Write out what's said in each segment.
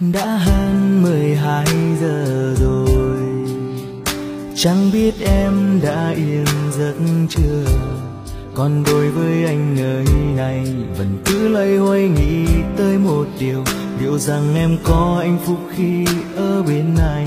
Đã hơn 12 giờ rồi, chẳng biết em đã yên giấc chưa. Còn đối với anh nơi này vẫn cứ loay hoay nghĩ tới một điều, liệu rằng em có hạnh phúc khi ở bên anh.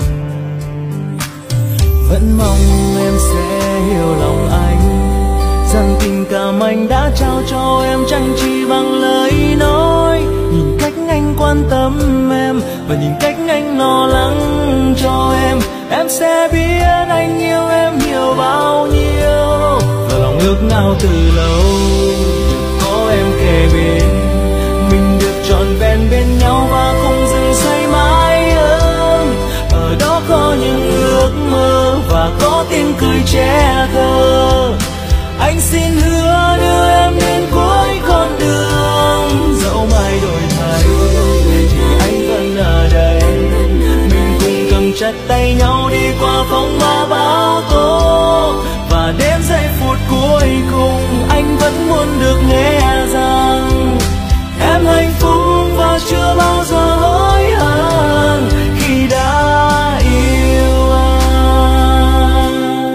Vẫn mong em sẽ hiểu lòng anh, rằng tình cảm anh đã trao cho em chẳng chỉ bằng lời nói. Nhìn cách anh quan tâm em và nhìn cách anh lo lắng cho em sẽ biết anh yêu em nhiều bao nhiêu. Và lòng ước ao từ lâu được có em kề bên, mình được trọn vẹn bên nhau và không dừng say mãi hơn. Ở đó có những ước mơ và có tiếng cười trẻ thơ. Anh xin hứa đưa em đến cuối con đường, dẫu mai đổi thay thì anh vẫn ở đây. Mình cùng cầm chặt tay nhau đi qua phong ba bão tố, và đến giây phút cuối cùng anh vẫn muốn được nghe rằng em hạnh phúc và chưa bao giờ hối hận khi đã yêu anh.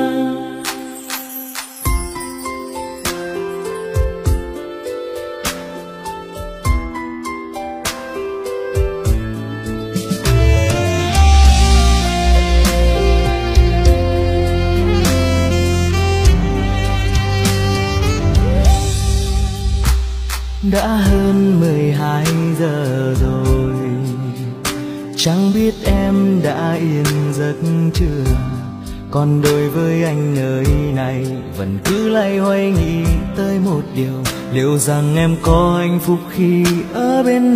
Đã hơn 12 giờ rồi, chẳng biết em đã yên giấc chưa. Còn đối với anh nơi này vẫn cứ loay hoay nghĩ tới một điều, liệu rằng em có hạnh phúc khi ở bên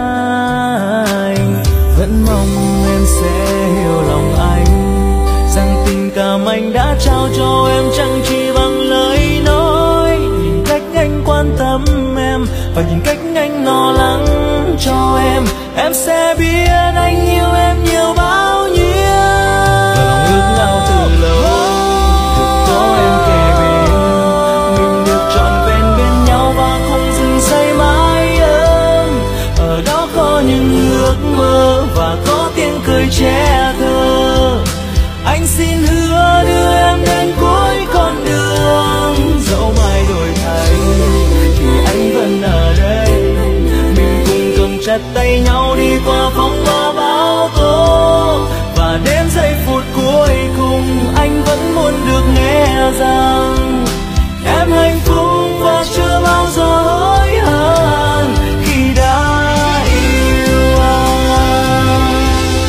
anh. Vẫn mong em sẽ hiểu lòng anh, rằng tình cảm anh đã trao cho em chẳng chỉ bằng lời nói. Nhìn cách anh quan tâm em và nhìn cách anh lo lắng cho em sẽ biết anh yêu em nhiều bao nhiêu. Và lòng ước ao từ lâu được có em kề bên, mình được trọn vẹn bên nhau và không dừng say mãi hơn. Ở đó có những ước mơ và có tiếng cười trẻ thơ. Anh xin hứa đưa em đến cuối con đường, dẫu mai đổi thay thì anh vẫn ở đây. Mình cùng cầm chặt tay nhau đi qua phong ba bão tố, và đến giây phút cuối cùng anh vẫn muốn được nghe rằng em hạnh phúc và chưa bao giờ hối hận khi đã yêu anh.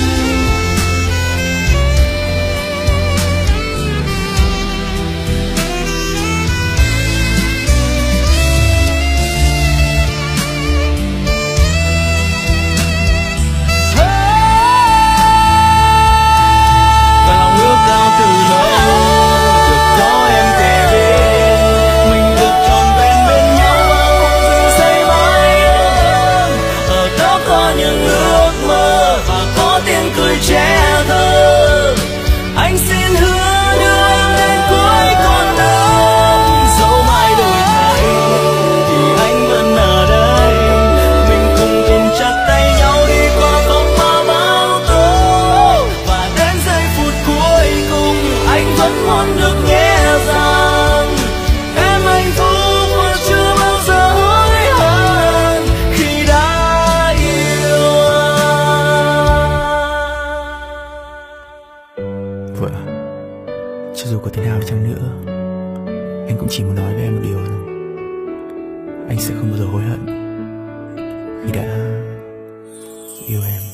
Trẻ thơ, anh xin hứa đưa em đến cuối con đường, dẫu mai đổi thay thì anh vẫn ở đây. Mình cùng cầm chặt tay nhau đi qua phong ba bão tố, và đến giây phút cuối cùng anh vẫn muốn được nghe rằng em hạnh phúc và chưa bao giờ hối hận khi đã yêu anh. Vợ, cho dù có thế nào đi chăng nữa, anh cũng chỉ muốn nói với em một điều rằng anh sẽ không bao giờ hối hận khi đã yêu em.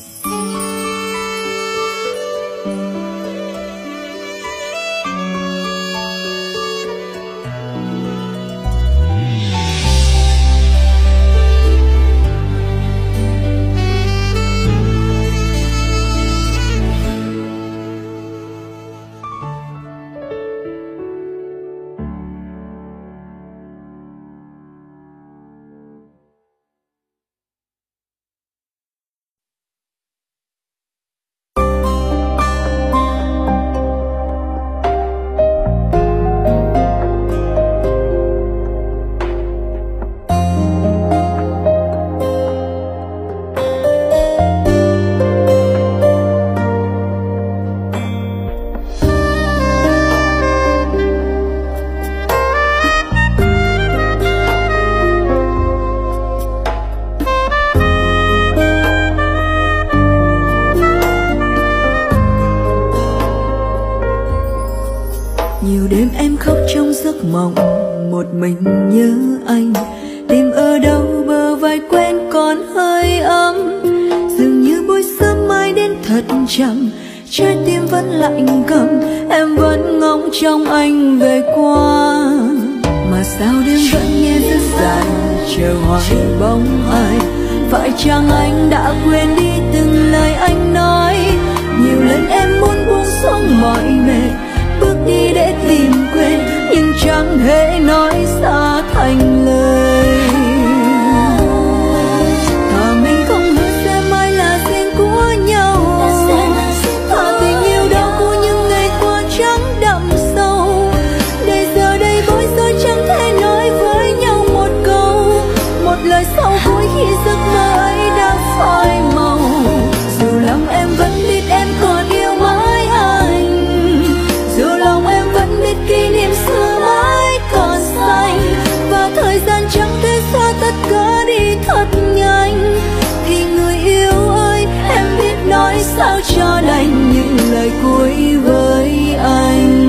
khóc trong giấc mộng, một mình nhớ anh. Tìm ở đâu bờ vai quen còn hơi ấm, dường như buổi sớm mai đến thật chậm, trái tim vẫn lạnh câm. Em vẫn ngóng trông anh về qua, mà sao đêm vẫn nghe rất dài, chờ hoài bóng ai. Phải chăng anh đã quên đi từng lời anh nói? Nhiều lần em muốn buông xuống mọi mệt, bước đi để tìm quên, nhưng chẳng hề nói ra thành lời. Thà mình không hứa sẽ mãi là riêng của nhau, thà tình yêu đau của những ngày qua chẳng đậm sâu. Để giờ đây bối rối chẳng thể nói với nhau một câu, một lời sau cuối khi giấc mơ ấy đã phai màu. Dù lòng em vẫn biết em còn yêu mãi anh, dù lòng em vẫn biết kỷ niệm xưa mãi còn xanh, và thời gian chẳng thể xóa tất cả đi thật nhanh. Thì người yêu ơi, em biết nói sao cho đành những lời cuối với anh.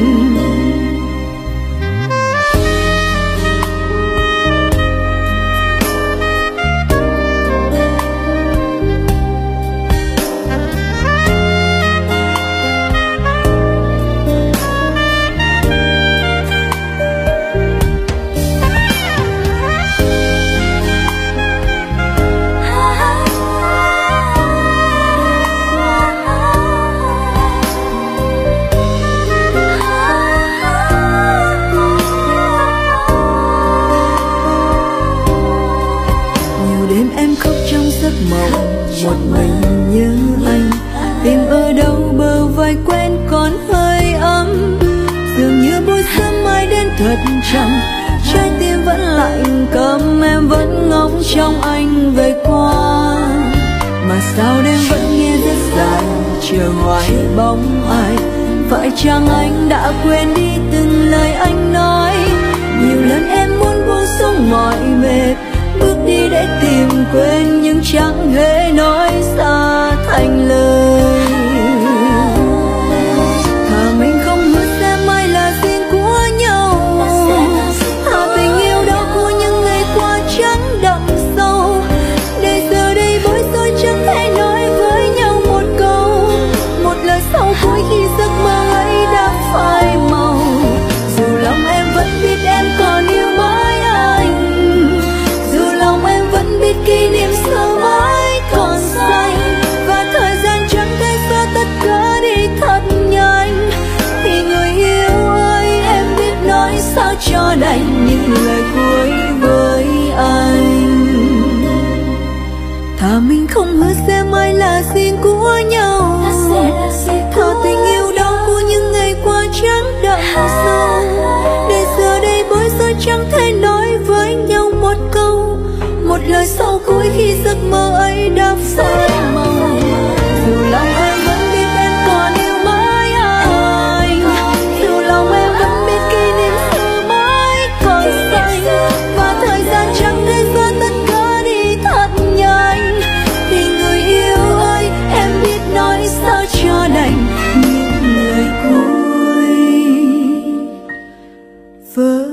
Một mình nhớ anh, tìm ở đâu bờ vai quen còn hơi ấm, dường như buổi sớm mai đến thật chậm, trái tim vẫn lạnh câm. Em vẫn ngóng trông anh về qua, mà sao đêm vẫn nghe rất dài, chờ hoài bóng ai. Phải chăng anh đã quên đi từng lời anh nói? Nhiều lần em muốn buông xuống mọi mệt, bước đi để tìm quên, nhưng chẳng hề nói ra thành lời. Thà mình không hứa sẽ mãi là riêng của nhau, thà tình yêu đau của những ngày qua chẳng đậm sâu. Để giờ đây bối rối chẳng thể nói với nhau một câu, một lời sau cuối khi giấc mơ ấy đã phai màu. Dù lòng em vẫn biết em còn yêu mãi anh, biết kỷ niệm xưa mãi còn xanh, và thời gian chẳng thể xóa tất cả đi thật nhanh. Thì người yêu ơi, em biết nói sao cho đành những lời cuối với anh. Thà mình không hứa sẽ mãi là riêng của nhau, thà tình yêu đau của những ngày qua chẳng đậm sâu. Để giờ đây bối rối chẳng thể nói với nhau một câu, một lời sau cuối khi giấc mơ ấy đã phai màu. Dù lòng em vẫn biết em còn yêu mãi anh, dù lòng em vẫn biết kỷ niệm xưa mãi còn xanh, và thời gian chẳng thể xóa tất cả đi thật nhanh. Thì người yêu ơi, em biết nói sao cho đành những lời cuối với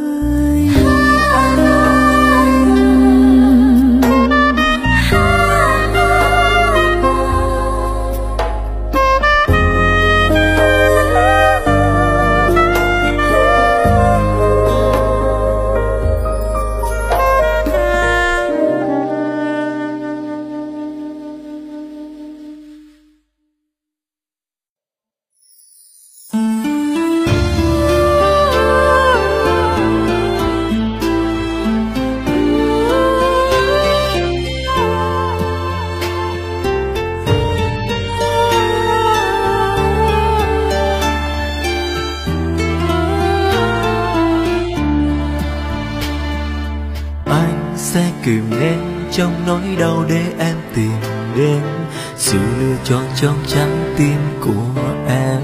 kìm nén trong nỗi đau để em tìm đến sự lựa chọn trong trái tim của em.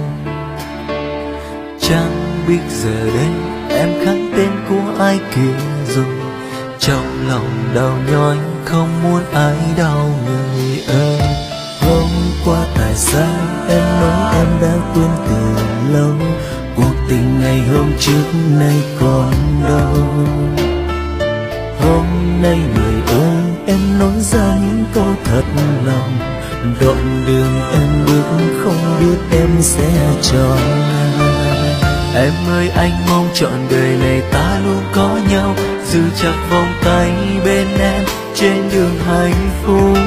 Chẳng biết giờ đây em khắc tên của ai kia rồi, trong lòng đau nhói không muốn ai đau người ơi. Hôm qua tại sao em nói em đã quên từ lâu, cuộc tình ngày hôm trước nay còn đâu. Hôm nay người ơi em nói ra những câu thật lòng, đoạn đường em bước không biết em sẽ chọn ai. Em ơi anh mong trọn đời này ta luôn có nhau, giữ chặt vòng tay bên em trên đường hạnh phúc.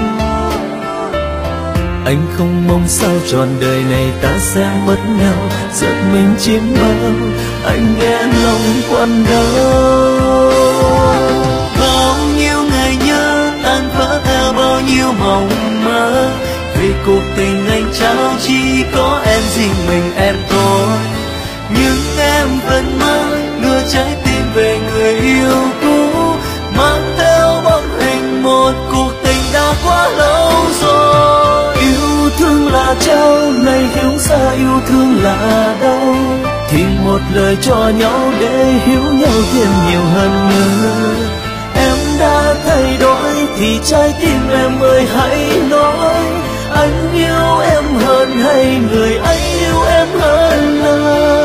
Anh không mong sao trọn đời này ta sẽ mất nhau, giật mình chim bao anh nghe lòng quặn đau. Bao nhiêu ngày nhớ tan vỡ theo bao nhiêu mộng mơ, vì cuộc tình anh trao chỉ có em riêng mình em thôi. Nhưng em vẫn mãi đưa trái tim về người yêu cũ, mang theo bóng hình một cuộc tình đã quá lâu rồi. Yêu thương là trao này hiểu ra yêu thương là đau, thì một lời cho nhau để hiểu nhau thêm nhiều hơn nữa. Em đã thay đổi thì trái tim em ơi hãy nói, anh yêu em hơn hay người ấy yêu em hơn là.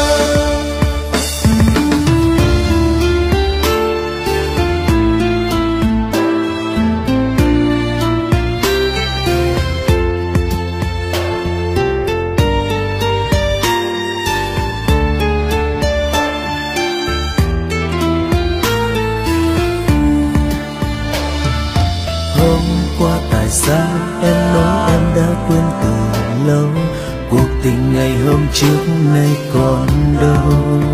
Hôm qua tại sao em nói em đã quên từ lâu, cuộc tình ngày hôm trước nay còn đâu.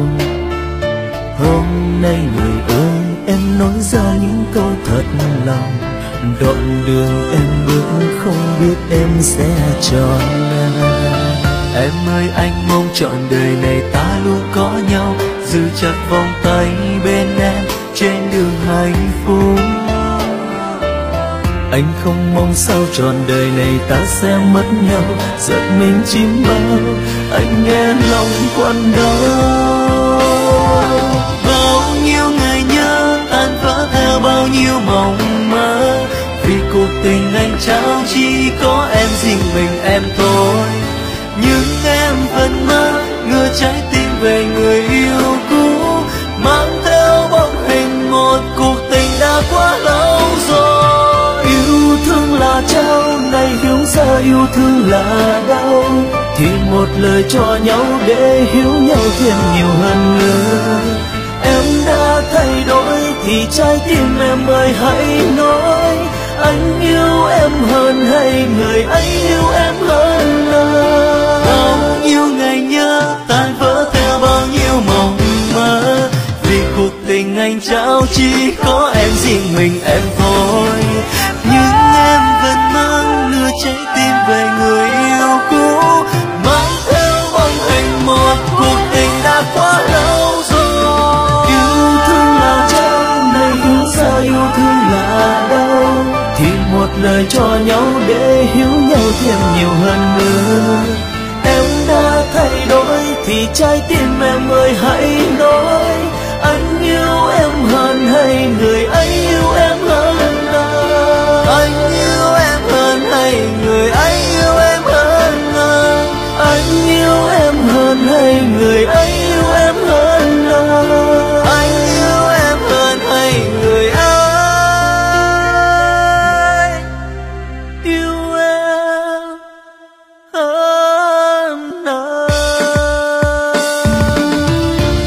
Hôm nay người ơi em nói ra những câu thật lòng, đoạn đường em bước không biết em sẽ chọn ai. Em ơi anh mong trọn đời này ta luôn có nhau, giữ chặt vòng tay bên em trên đường hạnh phúc. Anh không mong sao trọn đời này ta sẽ mất nhau, giật mình chim bao anh nghe lòng quặn đau. Bao nhiêu ngày nhớ tan vỡ theo bao nhiêu mộng mơ, vì cuộc tình anh trao chỉ có em riêng mình em thôi. Nhưng em vẫn mãi đưa trái tim về người yêu cũ, mang theo bóng hình một cuộc tình đã quá lâu rồi. Yêu thương là trao này hiểu ra yêu thương là đau, thì một lời cho nhau để hiểu nhau thêm nhiều hơn nữa. Em đã thay đổi thì trái tim em ơi hãy nói, anh yêu em hơn hay người ấy yêu em hơn là. Bao nhiêu ngày nhớ tan vỡ theo bao nhiêu mộng mơ, vì cuộc tình anh trao chỉ có em riêng mình em thôi. Nhưng em vẫn mang đưa trái tim về người yêu cũ, mang theo bóng hình một cuộc tình đã quá lâu rồi. Yêu thương là trao này hiểu ra yêu thương là đau, thì một lời cho nhau để hiểu nhau thêm nhiều hơn nữa. Em đã thay đổi thì trái tim em ơi hãy nói, anh yêu em hơn hay người ấy yêu em hơn là. Anh yêu em hơn hay người ấy yêu em hơn là. Anh yêu em hơn hay người ấy yêu em hơn là. Anh yêu em hơn hay người ấy yêu em hơn là.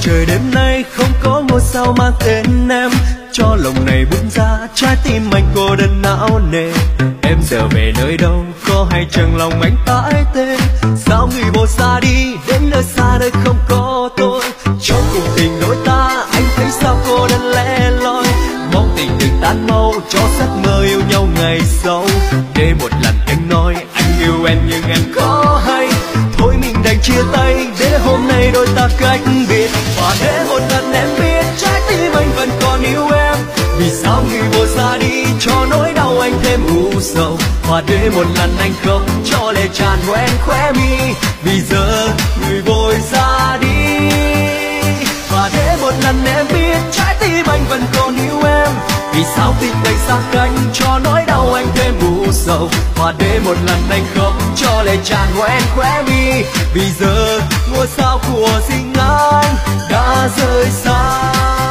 trời đêm nay không có ngôi sao mang tên em, cho lòng này bung ra trái tim anh cô đơn não nề. Em giờ về nơi đâu, có hay chẳng lòng anh tái tê? Sao người bỏ xa đi đến nơi xa nơi không có tôi? Trong cuộc tình đôi ta anh thấy sao cô đơn lẻ loi, mong tình đừng tan mau cho giấc mơ yêu nhau ngày sau. Để một lần anh nói anh yêu em nhưng em có hay, thôi mình đành chia tay để hôm nay đôi ta cách biệt. Và để một lần em biết trái tim anh vẫn còn yêu em, vì sao người vội ra đi cho nỗi đau anh thêm u sầu. Và để một lần anh khóc cho lệ tràn quen khóe mi, vì giờ người vội ra đi. Và để một lần em biết trái tim anh vẫn còn yêu em, vì sao tình đầy xa cách cho nỗi đau anh thêm u sầu. Và để một lần anh khóc cho lệ tràn quen khóe mi, vì giờ ngôi sao của riêng anh đã rơi xa.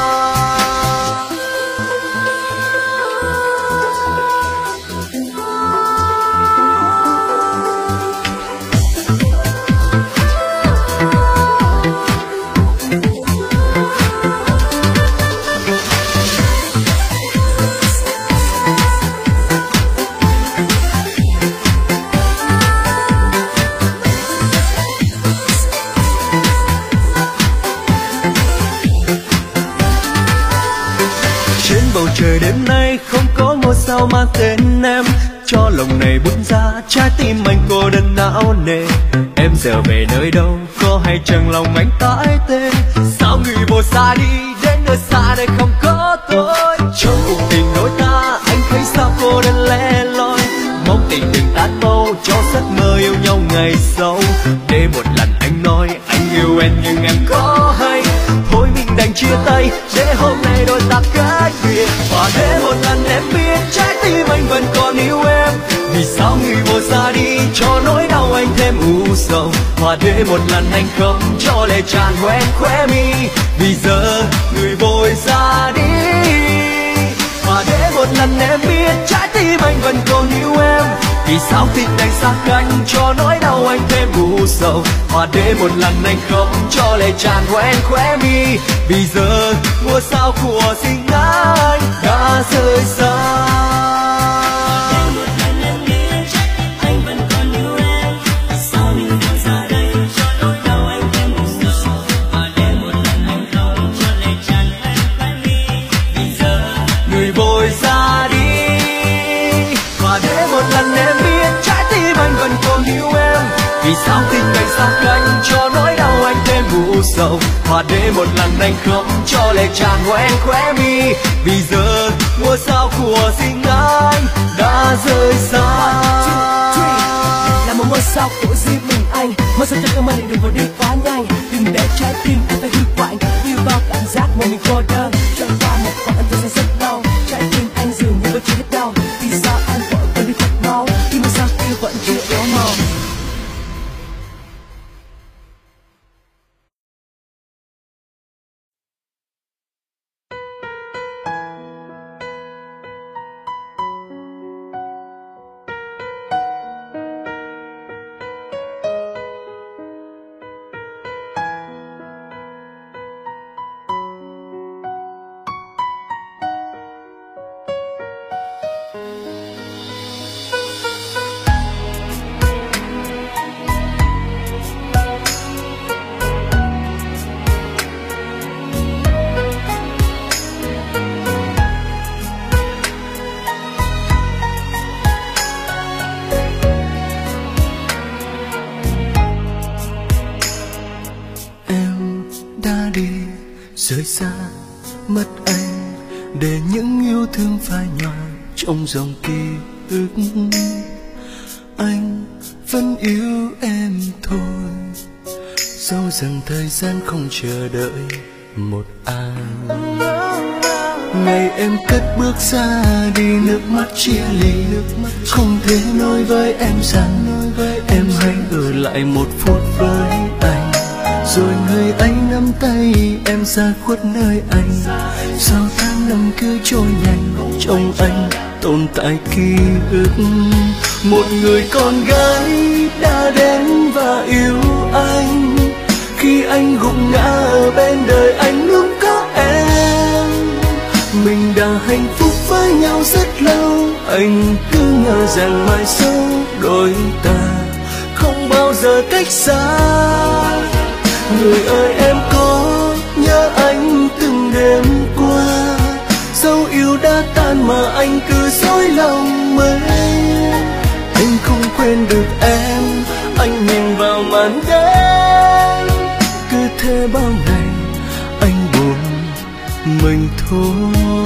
Trời đêm nay không có ngôi sao mang tên em, cho lòng này bung ra trái tim anh cô đơn não nề. Em giờ về nơi đâu, có hay chẳng lòng anh tái tê? Sao người vội xa đi đến nơi xa đây không có tôi? Trong cuộc tình đôi ta anh thấy sao cô đơn lẻ loi, mong tình đừng tan mau cho giấc mơ yêu nhau ngày sau. Để một lần anh nói anh yêu em nhưng em có hay, thôi mình đành chia tay để hôm nay đôi ta cách biệt. Và để một lần em biết trái tim anh vẫn còn yêu em, vì sao người vội ra đi cho nỗi đau anh thêm u sầu. Và để một lần anh khóc cho lệ tràn quen khóe mi, vì giờ người vội ra đi. Và để một lần em biết trái tim anh vẫn còn yêu em, vì sao tình này xa cách cho nỗi đau anh thêm u sầu. Và để một lần anh khóc cho lệ tràn quen khóe mi, vì giờ ngôi sao của riêng anh đã rơi xa. Vì sao tình này xa cách cho nỗi đau anh thêm u sầu. Và để một lần anh khóc cho lệ tràn quen khóe mi, vì giờ ngôi sao của riêng anh đã rơi xa. Là một ngôi sao của riêng mình anh, ngôi sao cho tâm anh đừng vội đi quá nhanh, đừng để trái tim em phải hư hoại. Như bao cảm giác một mình cô đơn trôi qua một khoảng thời gian rất lâu, trái tim anh dường như vẫn chưa hết đau. Vì sao anh vội quên đi thật mau khi một sao kia vẫn chưa đổ màu. Rời xa mất anh, để những yêu thương phai nhòa trong dòng ký ức. Anh vẫn yêu em thôi, dẫu rằng thời gian không chờ đợi một ai. Ngày em cất bước ra đi, nước mắt chia ly, không thể nói với em rằng em hãy ở lại một phút với anh. Rồi người anh nắm tay em ra khuất nơi anh, sao tháng năm cứ trôi nhanh trong anh tồn tại ký ức. Một người con gái đã đến và yêu anh, khi anh gục ngã ở bên đời anh luôn có em. Mình đã hạnh phúc với nhau rất lâu, anh cứ ngờ rằng mai sau đôi ta không bao giờ cách xa. Người ơi em có nhớ anh từng đêm qua, dẫu yêu đã tan mà anh cứ dối lòng mấy. Anh không quên được em, anh nhìn vào màn đêm, cứ thế bao ngày anh buồn mình thôi.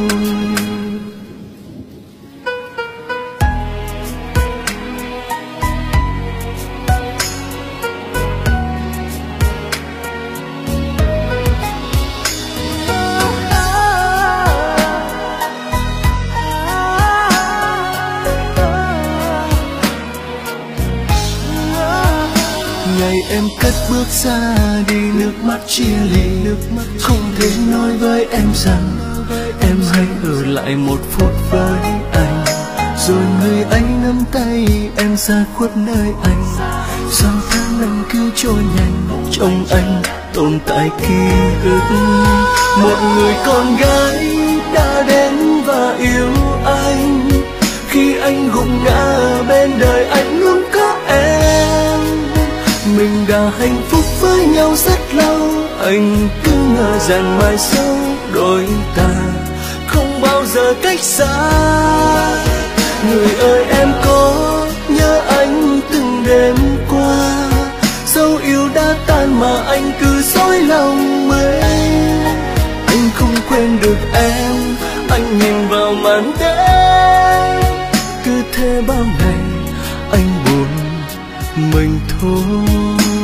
Ngày em cất bước ra đi, nước mắt chia ly, không thể nói với em rằng em hãy ở lại một phút với anh. Rồi người anh nắm tay em ra khuất nơi anh, sao tháng năm cứ trôi nhanh trong anh tồn tại ký ức. Một người con gái đã đến và yêu anh, khi anh gục ngã ở bên đời anh luôn có em. Mình đã hạnh phúc với nhau rất lâu, anh cứ ngờ rằng mai sau đôi ta không bao giờ cách xa. Người ơi em có nhớ anh từng đêm qua, dẫu yêu đã tan mà anh cứ dối lòng mấy. Anh không quên được em, anh nhìn vào màn đêm, cứ thế bao ngày anh buồn mình thôi.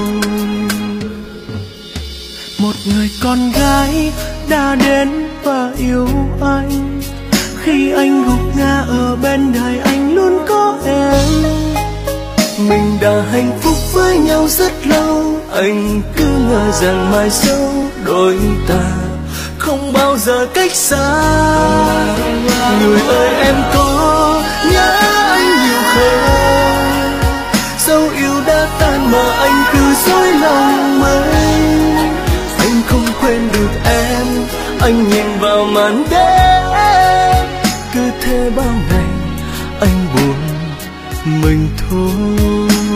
Một người con gái đã đến và yêu anh, khi anh gục ngã ở bên đời anh luôn có em. Mình đã hạnh phúc với nhau rất lâu, anh cứ ngờ rằng mai sau đôi ta không bao giờ cách xa. Người ơi em có nhớ anh nhiều không, dẫu yêu đã tan mà anh cứ dối lòng mấy. Anh không quên được em, anh nhìn vào màn đêm, cứ thế bao ngày anh buồn mình thôi.